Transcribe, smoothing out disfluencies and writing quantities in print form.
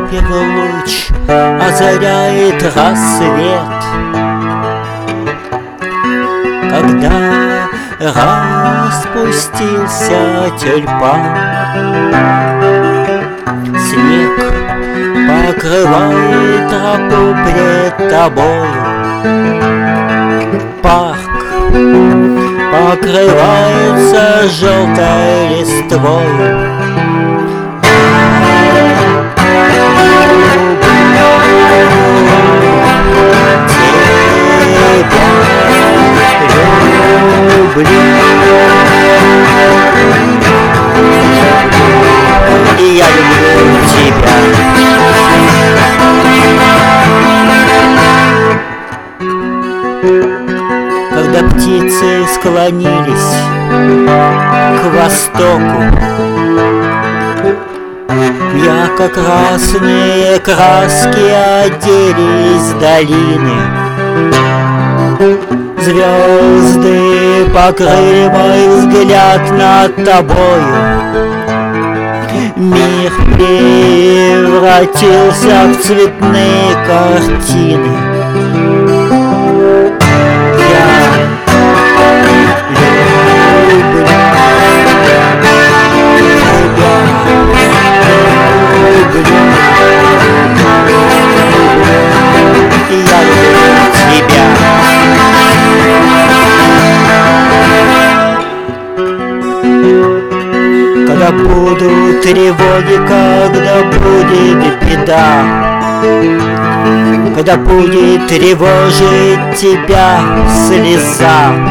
Первый луч озаряет рассвет, когда распустился тюльпан. Снег покрывает тропу пред тобою, парк покрывается желтой листвою. И я люблю тебя. Когда птицы склонились к востоку, ярко-красные краски оделись долины. Звезды покрыли мой взгляд над тобою. Мир превратился в цветные картины. Я люблю тебя. Когда будут тревоги, когда будет беда, когда будет тревожить тебя слеза,